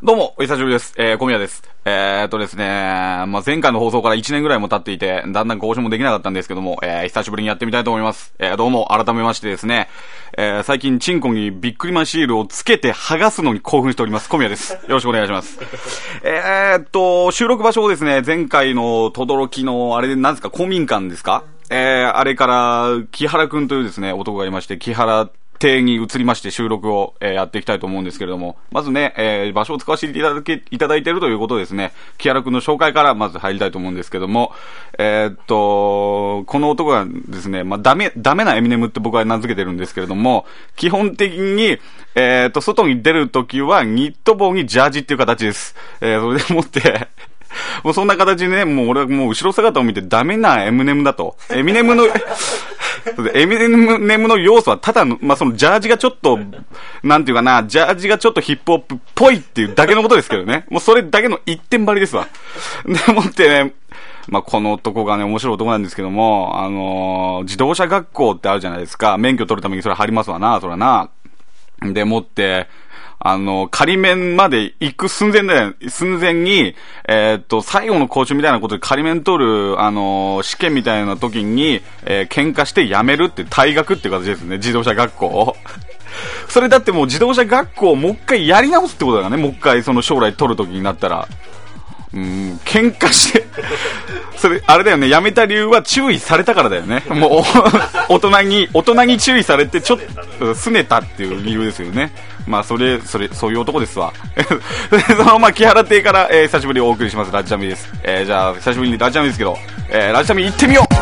どうも、お久しぶりです。小宮です。ですね、前回の放送から1年ぐらいも経っていて、だんだん更新もできなかったんですけども、久しぶりにやってみたいと思います。どうも、改めましてですね、最近、チンコにビックリマンシールをつけて剥がすのに興奮しております。小宮です。よろしくお願いします。収録場所をですね、前回の轟の、あれで何ですか、公民館ですか？あれから、木原くんというですね、男がいまして、木原邸に移りまして収録を、やっていきたいと思うんですけれども、まずね、場所を使わせていただいているということですね、木原くんの紹介からまず入りたいと思うんですけども、この男がですね、ダメなエミネムって僕は名付けてるんですけれども、基本的に、外に出るときはニット帽にジャージっていう形です。それでもって、もうそんな形でね、もう俺はもう後ろ姿を見てダメなエミネムだと。エミネムの要素はただの、そのジャージがちょっと、なんていうかな、ジャージがちょっとヒップホップっぽいっていうだけのことですけどね。もうそれだけの一点張りですわ。でもってね、この男がね、面白い男なんですけども、自動車学校ってあるじゃないですか。免許取るためにそれ貼りますわな、それはな。でもって、仮免まで行く寸前に、最後の講習みたいなことで仮免取る、試験みたいな時に、喧嘩して辞めるって退学っていう形ですね、自動車学校を。それだってもう自動車学校をもう一回やり直すってことだからね、もう一回その将来取る時になったら。喧嘩して、それ、あれだよね、辞めた理由は注意されたからだよね。もう、大人に注意されて、ちょっと、拗ねたっていう理由ですよね。そういう男ですわ。その、木原邸から、久しぶりにお送りします、ラジチャミです。じゃあ、久しぶりにラジチャミですけど、ラジチャミ行ってみよう。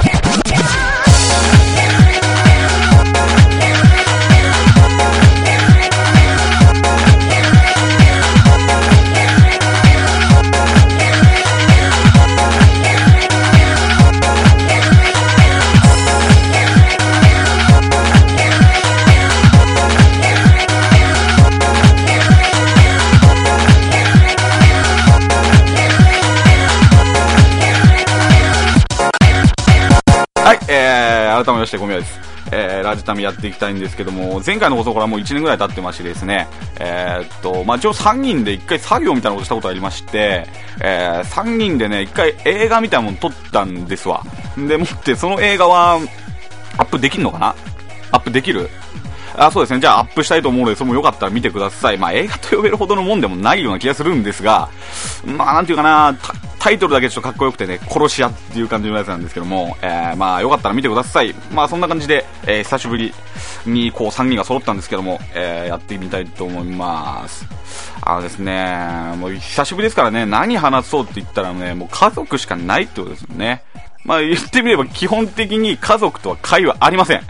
改めまして小宮です。ラジタミやっていきたいんですけども、前回の放送からもう1年ぐらい経ってましてですね、一応3人で1回作業みたいなことしたことありまして、3人でね、1回映画みたいなもの撮ったんですわ。でもって、その映画は、アップできるのかな？アップできる？そうですね。じゃあアップしたいと思うので、それもよかったら見てください。映画と呼べるほどのもんでもないような気がするんですが、なんていうかな、タイトルだけちょっとかっこよくてね、殺し屋っていう感じのやつなんですけども、よかったら見てください。そんな感じで、久しぶりにこう3人が揃ったんですけども、やってみたいと思います。ですね、もう久しぶりですからね、何話そうって言ったらね、もう家族しかないってことですよね。言ってみれば基本的に家族とは会話ありません。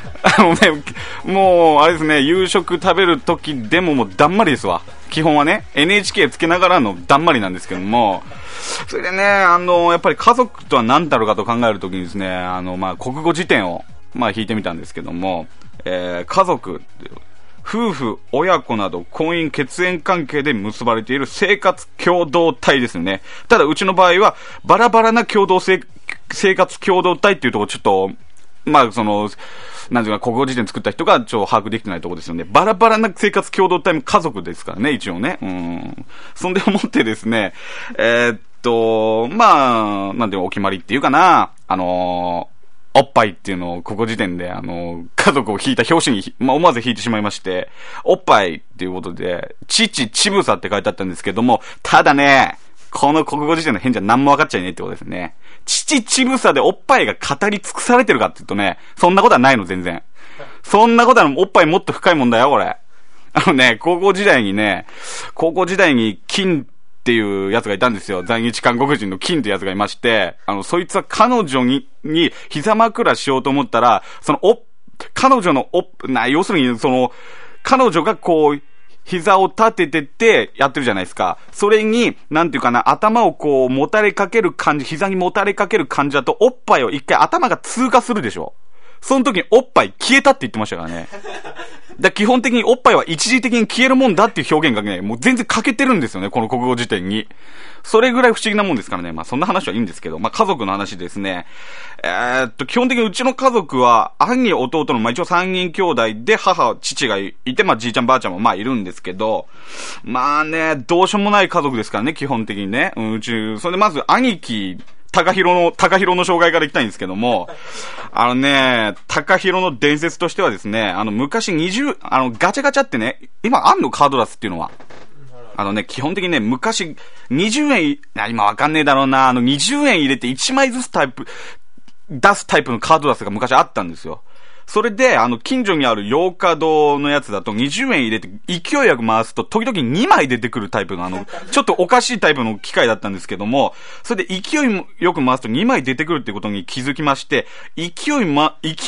もう、あれですね、夕食食べる時でももうだんまりですわ。基本はね、NHK つけながらのだんまりなんですけども、それでね、やっぱり家族とは何だろうかと考えるときにですね、国語辞典を、引いてみたんですけども、家族、夫婦、親子など婚姻血縁関係で結ばれている生活共同体ですよね。ただうちの場合はバラバラな生活共同体っていうところちょっとなんていうか国語辞典作った人が把握できてないところですよね。バラバラな生活共同体も家族ですからね、一応ね。そんで思ってですね、なんていうお決まりっていうかな、おっぱいっていうのを国語辞典で家族を引いた表紙に、思わず引いてしまいまして、おっぱいっていうことで、父、ちぶさって書いてあったんですけども、ただね、この国語辞典の返事は何も分かっちゃいねえってことですね。父、ちぶさでおっぱいが語り尽くされてるかって言うとね、そんなことはないの、全然。そんなことは、おっぱいもっと深いもんだよ、これ。高校時代に金っていうやつがいたんですよ。在日韓国人の金ってやつがいまして、そいつは彼女に膝枕しようと思ったら、彼女の要するに彼女がこう、膝を立ててってやってるじゃないですか。それに、なんていうかな、頭をこう、膝にもたれかける感じだと、おっぱいを一回頭が通過するでしょ。 その時におっぱい消えたって言ってましたからね。基本的におっぱいは一時的に消えるもんだっていう表現がね、もう全然欠けてるんですよね、この国語辞典に。それぐらい不思議なもんですからね。まあそんな話はいいんですけど、まあ家族の話ですね。基本的にうちの家族は、兄、弟の、まあ一応3人兄弟で、母、父がいて、まあじいちゃんばあちゃんもまあいるんですけど、まあね、どうしようもない家族ですからね、基本的にね。うち、それでまず兄貴、高弘の紹介からいきたいんですけども、高弘の伝説としてはですね、昔ガチャガチャってね、今あんのカードダスっていうのは。基本的にね、昔、20円、今わかんねえだろうな、20円入れて1枚ずつ出すタイプのカードダスが昔あったんですよ。それで、近所にある洋華堂のやつだと20円入れて勢いよく回すと時々2枚出てくるタイプのちょっとおかしいタイプの機械だったんですけども、それで勢いよく回すと2枚出てくるってことに気づきまして、勢いよく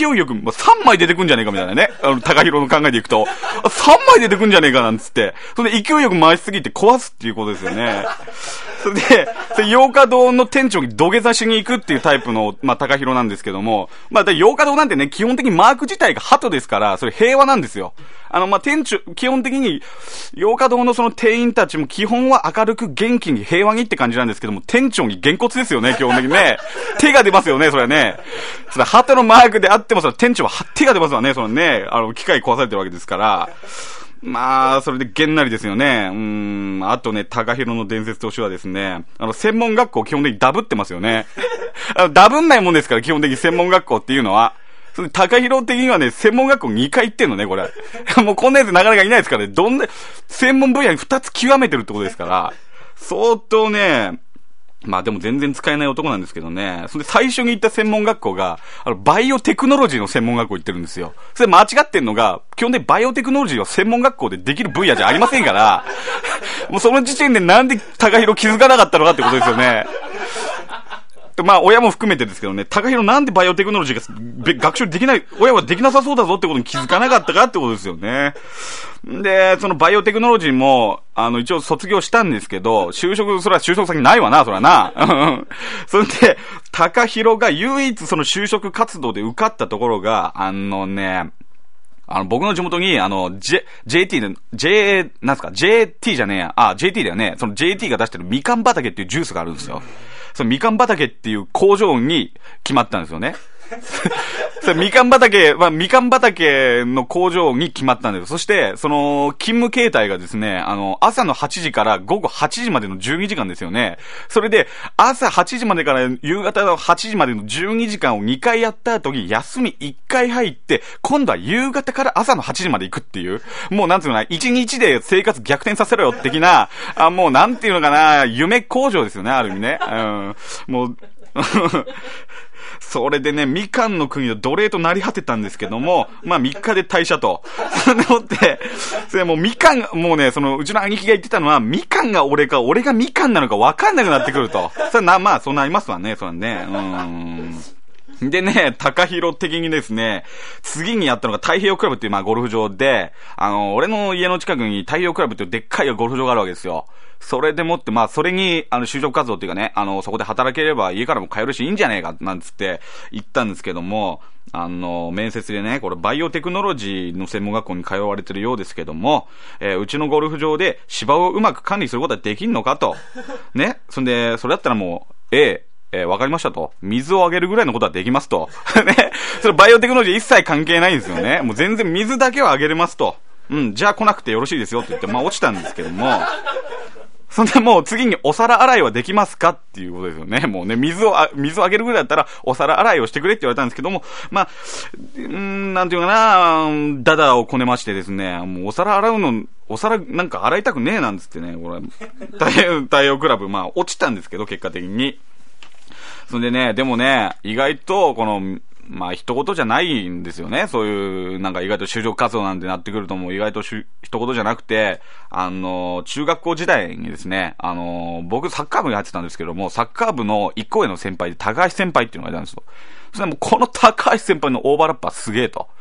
3枚出てくんじゃねえかみたいなね。高弘の考えでいくと、3枚出てくんじゃねえかなんつって、それで勢いよく回しすぎて壊すっていうことですよね。それで、洋華堂の店長に土下座しに行くっていうタイプの、まあ、高弘なんですけども、まあ、洋華堂なんてね、基本的にマーク自体が鳩ですから、それ平和なんですよ。まあ、基本的に、洋華堂のその店員たちも基本は明るく元気に平和にって感じなんですけども、店長にげんこつですよね、基本的にね。手が出ますよね、それね。それ鳩のマークであっても、それ店長は手が出ますわね、そのね、機械壊されてるわけですから。まあ、それでげんなりですよね。あとね、高弘の伝説としてはですね、専門学校基本的にダブってますよね。ダブんないもんですから、基本的に専門学校っていうのは。それ高弘的にはね、専門学校2回行ってんのね、これ。もうこんなやつなかなかいないですからね。専門分野に2つ極めてるってことですから、相当ね、まあでも全然使えない男なんですけどね。それで最初に行った専門学校が、バイオテクノロジーの専門学校行ってるんですよ。それ間違ってんのが、基本的にバイオテクノロジーは専門学校でできる分野じゃありませんから、もうその時点でなんで高弘気づかなかったのかってことですよね。まあ、親も含めてですけどね、高弘なんでバイオテクノロジーが学習できない、親はできなさそうだぞってことに気づかなかったかってことですよね。で、そのバイオテクノロジーも、一応卒業したんですけど、それは就職先ないわな、それはな。それで、高弘が唯一その就職活動で受かったところが、僕の地元に、JT なんすか JT じゃねえや。JT だよね。その JT が出してるみかん畑っていうジュースがあるんですよ。そのみかん畑っていう工場に決まったんですよね。それみかん畑の工場に決まったんです。そして、その、勤務形態がですね、朝の8時から午後8時までの12時間ですよね。それで、朝8時までから夕方の8時までの12時間を2回やった後に、休み1回入って、今度は夕方から朝の8時まで行くっていう、もうなんていうのかな、1日で生活逆転させろよ的な、もうなんていうのかな、夢工場ですよね、ある意味ね。もう、それでね、みかんの国の奴隷となり果てたんですけども、まあ3日で退社と。それでもって、それもうみかんが、もうね、うちの兄貴が言ってたのは、みかんが俺か、俺がみかんなのか分かんなくなってくると。それまあそうなりますわね、それね。でね、高弘的にですね、次にやったのが太平洋クラブっていうまあゴルフ場で、俺の家の近くに太平洋クラブっていうでっかいゴルフ場があるわけですよ。それでもって、まあ、それに、就職活動っていうかね、そこで働ければ家からも帰るしいいんじゃねえか、なんつって言ったんですけども、面接でね、これバイオテクノロジーの専門学校に通われてるようですけども、うちのゴルフ場で芝をうまく管理することはできんのかと。ね。そんで、それだったらもう、わかりましたと。水をあげるぐらいのことはできますと。ね。それバイオテクノロジー一切関係ないんですよね。もう全然水だけはあげれますと。じゃあ来なくてよろしいですよって言って、まあ落ちたんですけども、そんでもう次にお皿洗いはできますかっていうことですよね。もうね、水をあげるぐらいだったらお皿洗いをしてくれって言われたんですけども、まあ、なんていうかな、ダダをこねましてですね、もうお皿なんか洗いたくねえなんつってね、これ、太陽クラブ、まあ落ちたんですけど、結果的に。そんでね、でもね、意外とこの、まあ、一言じゃないんですよね。そういう、なんか意外と就職活動なんてなってくるともう意外と一言じゃなくて、中学校時代にですね、僕サッカー部に入ってたんですけども、サッカー部の一個上の先輩で高橋先輩っていうのがいたんですよ。それでもこの高橋先輩のオーバーラッパーすげえと。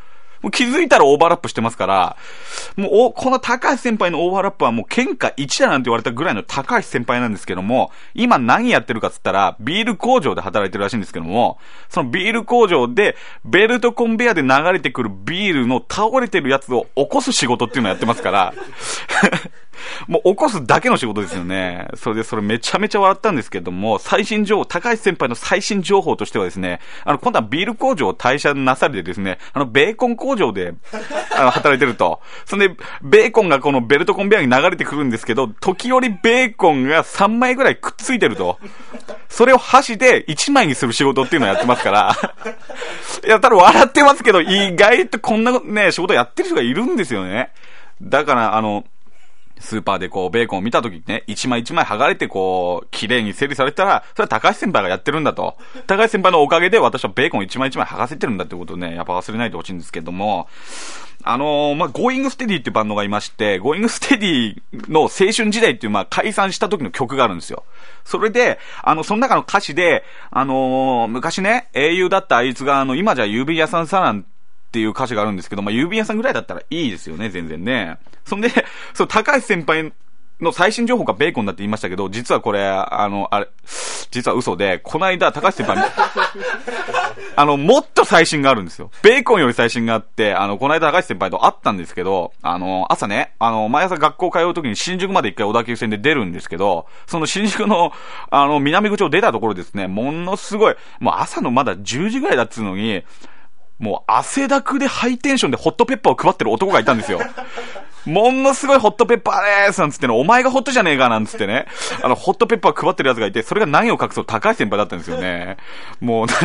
もう気づいたらオーバーラップしてますから、もうこの高橋先輩のオーバーラップはもう喧嘩1だなんて言われたぐらいの高橋先輩なんですけども、今何やってるかっつったら、ビール工場で働いてるらしいんですけども、そのビール工場で、ベルトコンベヤで流れてくるビールの倒れてるやつを起こす仕事っていうのをやってますから、もう起こすだけの仕事ですよね。それめちゃめちゃ笑ったんですけども、高橋先輩の最新情報としてはですね、今度はビール工場を退社なされてですね、ベーコン工場で、働いてると。それで、ベーコンがこのベルトコンベヤに流れてくるんですけど、時折ベーコンが3枚ぐらいくっついてると。それを箸で1枚にする仕事っていうのをやってますから。いや、ただ笑ってますけど、意外とこんなね、仕事やってる人がいるんですよね。だから、スーパーでこう、ベーコンを見たときにね、一枚一枚剥がれてこう、綺麗に整理されたら、それは高橋先輩がやってるんだと。高橋先輩のおかげで私はベーコン一枚一枚剥がせてるんだってことをね、やっぱ忘れないでほしいんですけども、Going Steady っていうバンドがいまして、Going Steady の青春時代っていう解散した時の曲があるんですよ。それで、その中の歌詞で、昔ね、英雄だったあいつが今じゃ郵便屋さんさなんっていう歌詞があるんですけど、郵便屋さんぐらいだったらいいですよね、全然ね。そんで、高橋先輩の最新情報がベーコンだって言いましたけど、実はこれ、実は嘘で、この間、高橋先輩、もっと最新があるんですよ。ベーコンより最新があって、この間高橋先輩と会ったんですけど、朝ね、毎朝学校通うときに新宿まで一回小田急線で出るんですけど、その新宿の、南口を出たところですね、ものすごい、もう朝のまだ10時ぐらいだっつうのに、もう汗だくでハイテンションでホットペッパーを配ってる男がいたんですよ。ものすごいホットペッパーでーすなんつってね、お前がホットじゃねえかなんつってね、ホットペッパー配ってる奴がいて、それが何を隠そう高橋先輩だったんですよね。もう、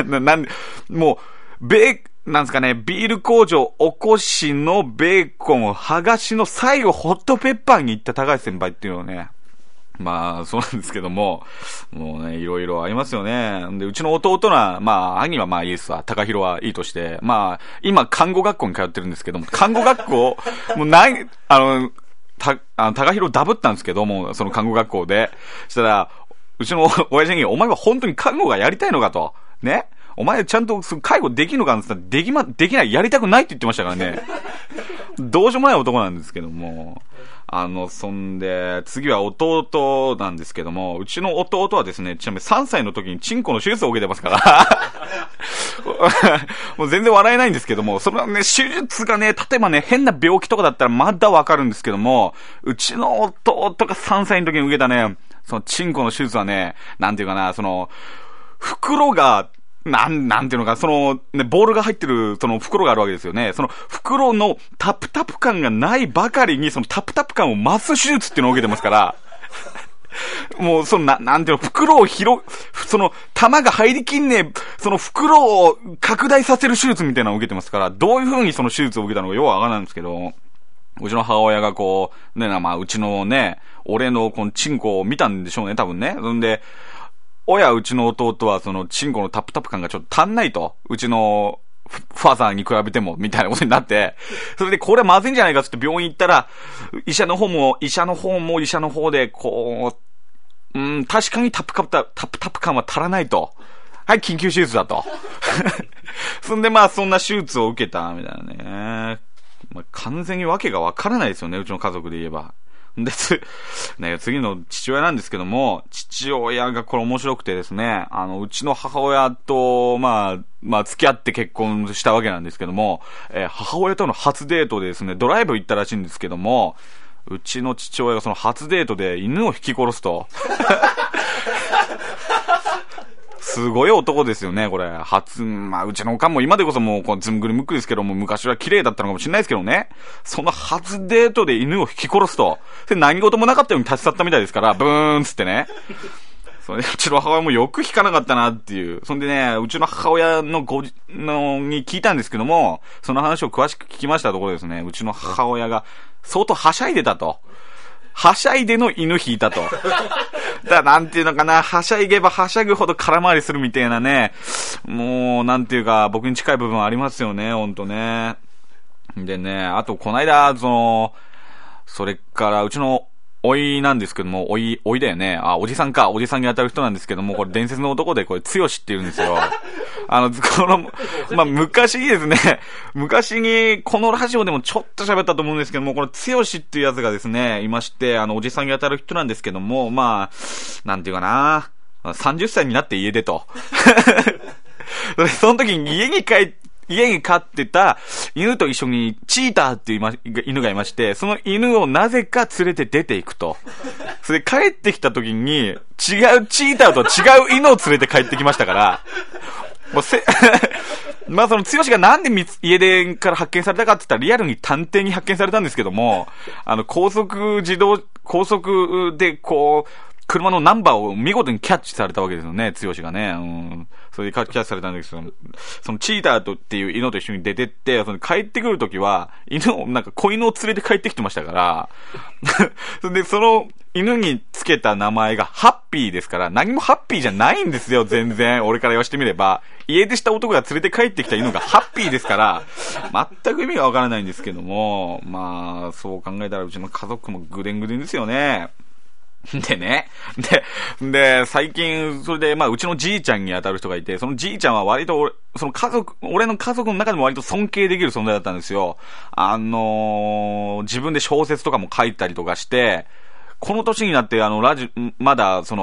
なんですかね、ビール工場おこしのベーコンを剥がしの最後ホットペッパーに行った高橋先輩っていうのをね、そうなんですけども、もうね、いろいろありますよね。で、うちの弟は、兄はイエスは、高弘はいいとして、今、看護学校に通ってるんですけども、看護学校、もう高弘ダブったんですけども、その看護学校で。そしたら、うちの親父に、お前は本当に看護がやりたいのかと。ね？お前ちゃんと介護できるのかって言ったら、できない、やりたくないって言ってましたからね。どうしようもない男なんですけども。そんで、次は弟なんですけども、うちの弟はですね、ちなみに3歳の時にチンコの手術を受けてますから、もう全然笑えないんですけども、それはね、手術がね、例えばね、変な病気とかだったらまだわかるんですけども、うちの弟が3歳の時に受けたね、そのチンコの手術はね、なんていうかな、袋が、なんていうのか、ボールが入ってる、袋があるわけですよね。その袋のタプタプ感がないばかりに、そのタプタプ感を増す手術っていうのを受けてますから、もう、なんていうの、袋を玉が入りきんねえ、その袋を拡大させる手術みたいなのを受けてますから、どういう風にその手術を受けたのかよくわからないんですけど、うちの母親がこう、ね、うちのね、俺のこのチンコを見たんでしょうね、多分ね。そんで、うちの弟はそのチンコのタプタプ感がちょっと足んないと。うちのファザーに比べても、みたいなことになって、それでこれまずいんじゃないかって病院行ったら、医者の方で、こう、確かにタプタプ感は足らないと。はい、緊急手術だと。そんでそんな手術を受けた、みたいなね。完全にわけがわからないですよね、うちの家族で言えば。で、次の父親なんですけども、父親がこれ面白くてですね、うちの母親と、付き合って結婚したわけなんですけども、母親との初デートでですね、ドライブ行ったらしいんですけども、うちの父親がその初デートで犬を引き殺すと。すごい男ですよね、これ。うちのおかんも今でこそもう、ずんぐりむっくりですけども、昔は綺麗だったのかもしれないですけどね。その初デートで犬を引き殺すと。で、何事もなかったように立ち去ったみたいですから、ブーンつってね。それで、うちの母親もよく引かなかったなっていう。そんでね、うちの母親に聞いたんですけども、その話を詳しく聞きましたところですね、うちの母親が相当はしゃいでたと。はしゃいでの犬引いたと。なんていうのかな、はしゃいげばはしゃぐほど空回りするみたいなね。もう、なんていうか、僕に近い部分ありますよね、ほんとね。でね、あと、こないだ、それから、うちのおいなんですけども、おいだよね。おじさんか。おじさんに当たる人なんですけども、これ伝説の男で、これ、剛って言うんですよ。昔にですね、昔に、このラジオでもちょっと喋ったと思うんですけども、この剛っていうやつがですね、いまして、おじさんに当たる人なんですけども、なんていうかな、30歳になって家出と。その時に家に飼ってた犬と一緒にチーターっていう犬がいまして、その犬をなぜか連れて出ていくと。それで帰ってきた時に、違うチーターと違う犬を連れて帰ってきましたから、もうその剛がなんで家出から発見されたかって言ったらリアルに探偵に発見されたんですけども、高速でこう、車のナンバーを見事にキャッチされたわけですよね、剛がね。それでキャッチされたんですけど、そのチーターっていう犬と一緒に出てって、帰ってくるときは、子犬を連れて帰ってきてましたから、で、その犬につけた名前がハッピーですから、何もハッピーじゃないんですよ、全然。俺から言わしてみれば。家出した男が連れて帰ってきた犬がハッピーですから、全く意味がわからないんですけども、そう考えたらうちの家族もぐでんぐでんですよね。でね。で、最近、それで、うちのじいちゃんに当たる人がいて、そのじいちゃんは割と俺の家族の中でも割と尊敬できる存在だったんですよ。自分で小説とかも書いたりとかして、この年になって、まだもう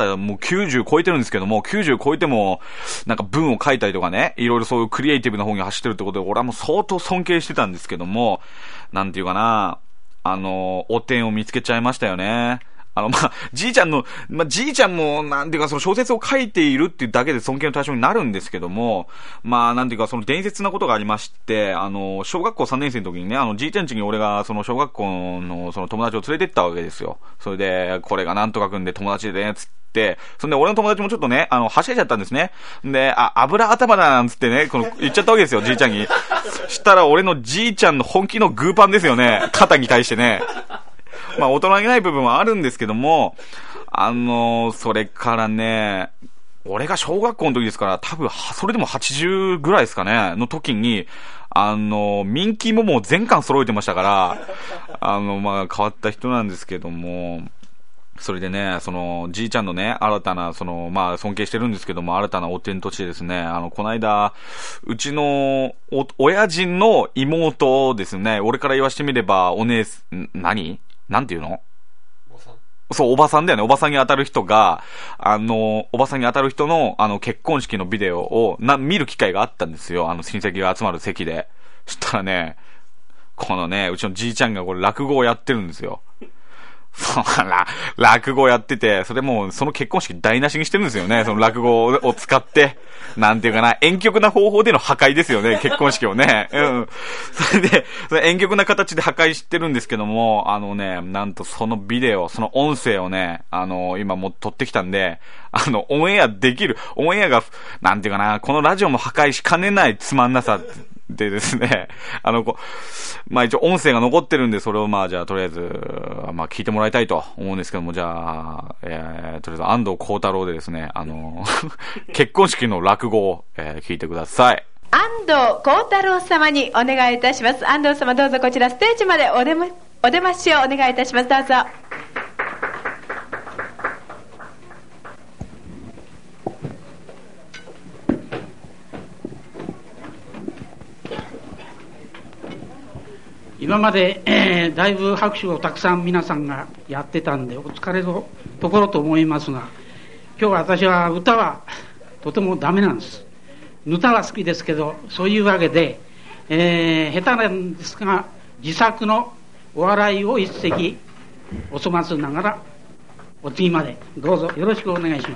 90超えてるんですけども、90超えても、文を書いたりとかね、いろいろそういうクリエイティブな方に走ってるってことで、俺はもう相当尊敬してたんですけども、なんていうかな、お点を見つけちゃいましたよね。じいちゃんも、なんていうか、その小説を書いているっていうだけで尊敬の対象になるんですけども、なんていうか、その伝説なことがありまして、小学校3年生の時にね、じいちゃん家に俺が、その小学校のその友達を連れてったわけですよ。それで、これがなんとかくんで友達でね、つって、そんで俺の友達もちょっとね、はしゃいちゃったんですね。で、油頭だなんつってね、言っちゃったわけですよ、じいちゃんに。したら俺のじいちゃんの本気のグーパンですよね、肩に対してね。大人げない部分はあるんですけども、それからね、俺が小学校の時ですから、多分、それでも80ぐらいですかね、の時に、ミンキーモモを全巻揃えてましたから、変わった人なんですけども、それでね、その、じいちゃんのね、新たな、尊敬してるんですけども、新たなお天としてですね、この間、うちの、親父の妹ですね、俺から言わしてみれば、なんていうの？そう、おばさんだよね。おばさんに当たる人が、おばさんに当たる人の、結婚式のビデオを、見る機会があったんですよ。親戚が集まる席で。そしたらね、このね、うちのじいちゃんがこれ落語をやってるんですよ。落語やってて、それもうその結婚式台無しにしてるんですよね。その落語を使って、なんていうかな、婉曲な方法での破壊ですよね、結婚式をね。それで、婉曲な形で破壊してるんですけども、なんとそのビデオ、その音声をね、今もう撮ってきたんで、オンエアが、なんていうかな、このラジオも破壊しかねないつまんなさでですね、一応音声が残ってるんで、それをじゃあとりあえず、聞いてもらいたいと思うんですけども、じゃあ、とりあえず安藤光太郎でですね、結婚式の落語を、聞いてください。 安藤光太郎様にお願いいたします。安藤様どうぞこちらステージまでお出ましをお願いいたします。どうぞ。 今まで、だいぶ拍手をたくさん皆さんがやってたんでお疲れのところと思いますが、今日私は歌はとてもダメなんです。歌は好きですけど、そういうわけで、下手なんですが自作のお笑いを一席お粗末ながらお次までどうぞよろしくお願いします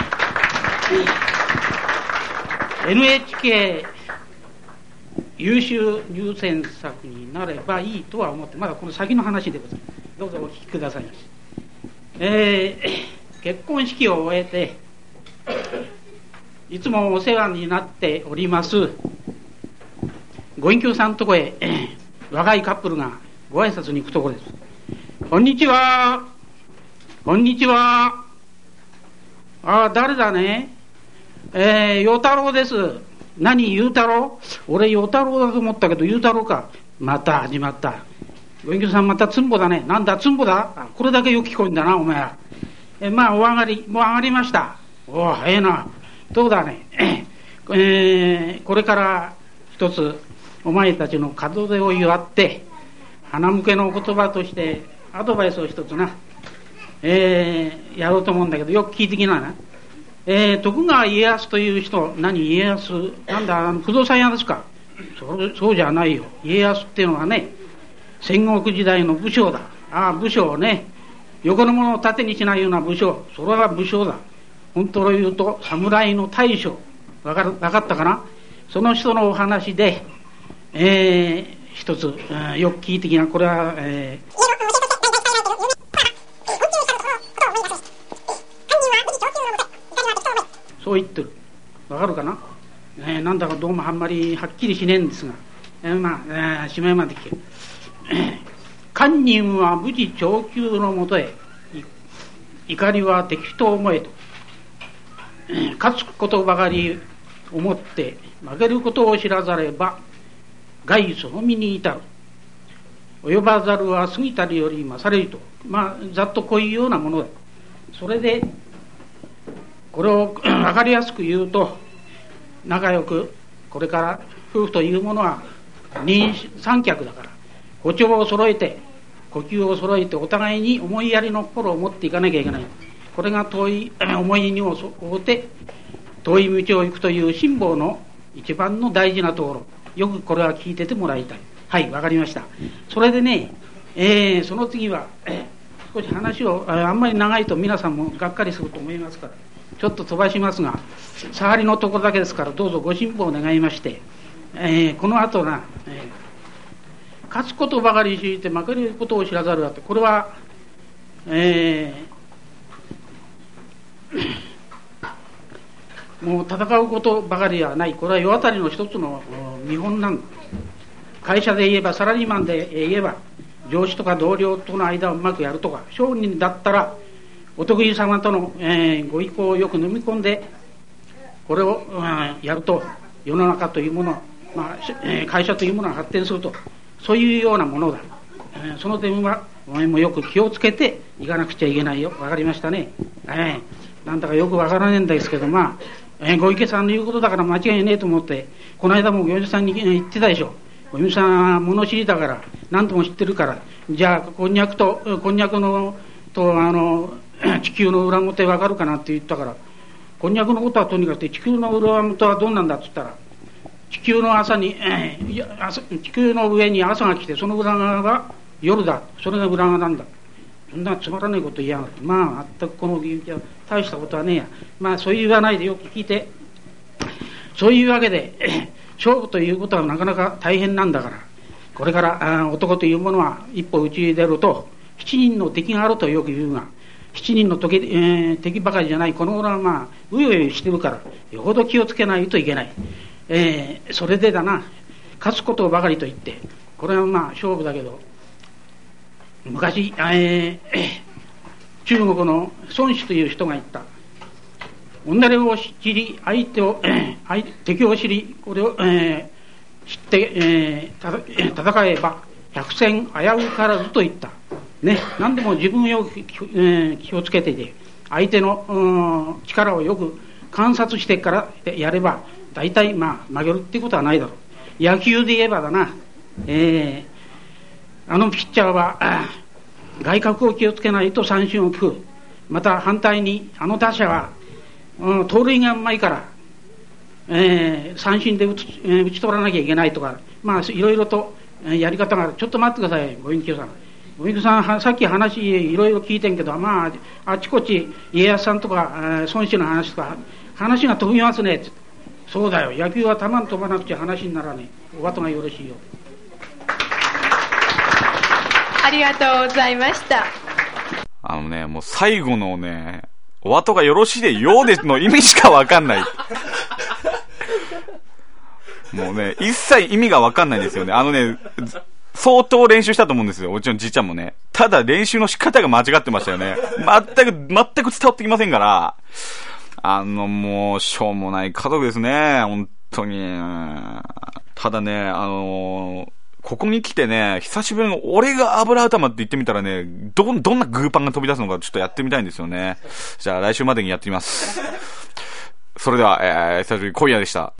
。NHK優秀入選作になればいいとは思って、まだこの先の話でございます。どうぞお聞きくださいまし。結婚式を終えていつもお世話になっておりますご隠居さんのとこへ、若いカップルがご挨拶に行くところです。こんにちは。こんにちは。誰だね。与太郎です。何、ゆうたろう？俺与太郎だと思ったけどゆうたろうか。また始まった。 ご隠居さんまたつんぼだね。なんだつんぼだ、これだけよく聞こえんだなお前は。まあお上がり、もう上がりました。おお、早いな。どうだね。これから一つお前たちの門出を祝って花向けのお言葉としてアドバイスを一つな、やろうと思うんだけど、よく聞いてきなな。徳川家康という人、何家康なんだ、不動産屋ですか。そうじゃないよ。家康っていうのはね、戦国時代の武将だ。ああ、武将ね。横のものを盾にしないような武将。それは武将だ。本当を言うと侍の大将。わかったかな。その人のお話で、一つ、よく聞いてきな。これは、そう言ってる。わかるかな。なんだかどうもあんまりはっきりしねえんですが、しまいまで聞け。堪忍は無事長久のもとへ、怒りは敵と思えと。勝つことばかり思って負けることを知らざれば害その身に至る。及ばざるは過ぎたりより勝れると。ざっとこういうようなものだ。それでこれを分かりやすく言うと、仲良くこれから夫婦というものは二三脚だから、歩調を揃えて呼吸を揃えてお互いに思いやりの心を持っていかなきゃいけない。これが遠い思いにを追って遠い道を行くという辛抱の一番の大事なところ、よくこれは聞いててもらいたい。はい、わかりました。それでね、その次は、少し話をあんまり長いと皆さんもがっかりすると思いますからちょっと飛ばしますが、触りのところだけですからどうぞご辛抱を願いまして、この後な、勝つことばかり知って負けることを知らざるはって、これは、もう戦うことばかりはない。これは世渡りの一つの見本なんだ。会社で言えばサラリーマンで言えば上司とか同僚との間をうまくやるとか、商人だったらお得意様との、ご意向をよく飲み込んでこれを、やると世の中というもの、会社というものが発展すると、そういうようなものだ。その点はお前もよく気をつけていかなくちゃいけないよ。わかりましたね。なんだかよくわからねえんですけど、ご池さんの言うことだから間違いねえと思って、この間もご池さんに言ってたでしょ。ご池さんは物知りだから何とも知ってるから、じゃあこんにゃくのと地球の裏表わかるかなって言ったから、こんにゃくのことはとにかく地球の裏表はどんなんだって言ったら、地球の朝に、地球の上に朝が来てその裏側が夜だ、それが裏側なんだ。そんなつまらないこと言いやがって、全くこの技術は大したことはねえや。そう言わないでよく聞いて。そういうわけで勝負ということはなかなか大変なんだから、これから男というものは一歩内に出ると7人の敵があるとよく言うが、7人の敵ばかりじゃない。この裏はうようよしてるからよほど気をつけないといけない。それでだな、勝つことばかりと言ってこれは勝負だけど、昔、中国の孫子という人が言った。己を知り敵を知り、これを、知って、戦えば百戦危うからずと言ったね。何でも自分をよく気をつけていて、相手の力をよく観察してからやれば大体負けるっていうことはないだろう。野球で言えばだな、あのピッチャーは外角を気をつけないと三振を食う。また反対にあの打者は、盗塁がうまいから、三振で打ち取らなきゃいけないとか、いろいろとやり方がある。ちょっと待ってください、ご隠居さん。ご隠居さんさっき話いろいろ聞いてんけど、あちこち家康さんとか孫子の話とか話が飛びますねって。そうだよ、野球は球に飛ばなくちゃ話にならねえ。お後がよろしいよ。 ありがとうございました。 もう最後のね、お後がよろしいでようでの意味しかわかんない。もうね、一切意味がわかんないんですよね。相当練習したと思うんですよ。うちのじいちゃんもね。ただ練習の仕方が間違ってましたよね。全く伝わってきませんから。もう、しょうもない家族ですね。本当に。ただね、 ここに来てね、久しぶりに俺が油頭って言ってみたらね、どんなグーパンが飛び出すのかちょっとやってみたいんですよね。じゃあ来週までにやってみます。それでは、久しぶりに今夜でした。